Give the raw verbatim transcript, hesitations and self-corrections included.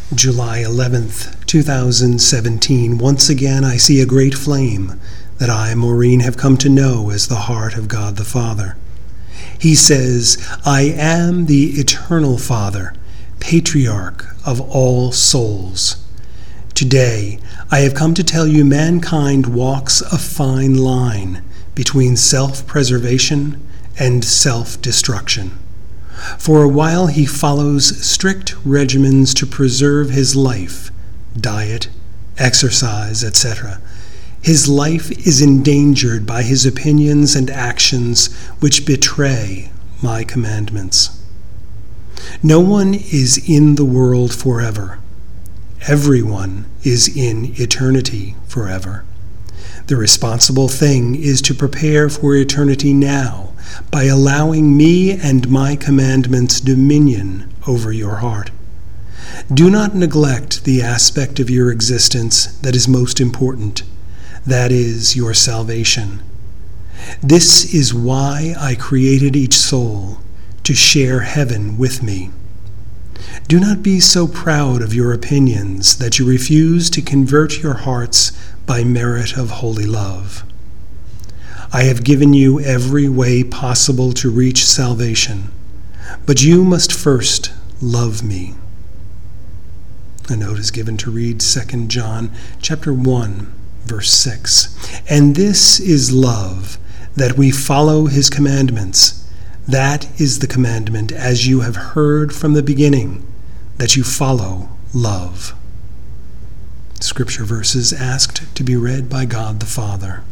July eleventh, two thousand seventeen. Once again I see a great flame that I, Maureen, have come to know as the heart of God the Father. He says, I am the eternal Father, patriarch of all souls. Today, I have come to tell you mankind walks a fine line between self-preservation and self-destruction. For a while he follows strict regimens to preserve his life, diet, exercise, et cetera. His life is endangered by his opinions and actions which betray my commandments. No one is in the world forever. Everyone is in eternity forever. The responsible thing is to prepare for eternity now by allowing me and my commandments dominion over your heart. Do not neglect the aspect of your existence that is most important. That is your salvation. This is why I created each soul, to share heaven with me. Do not be so proud of your opinions that you refuse to convert your hearts by merit of holy love. I have given you every way possible to reach salvation, but you must first love me. A note is given to read Second John chapter one, verse six. And this is love, that we follow his commandments. That is the commandment, as you have heard from the beginning, that you follow love. Scripture verses asked to be read by God the Father.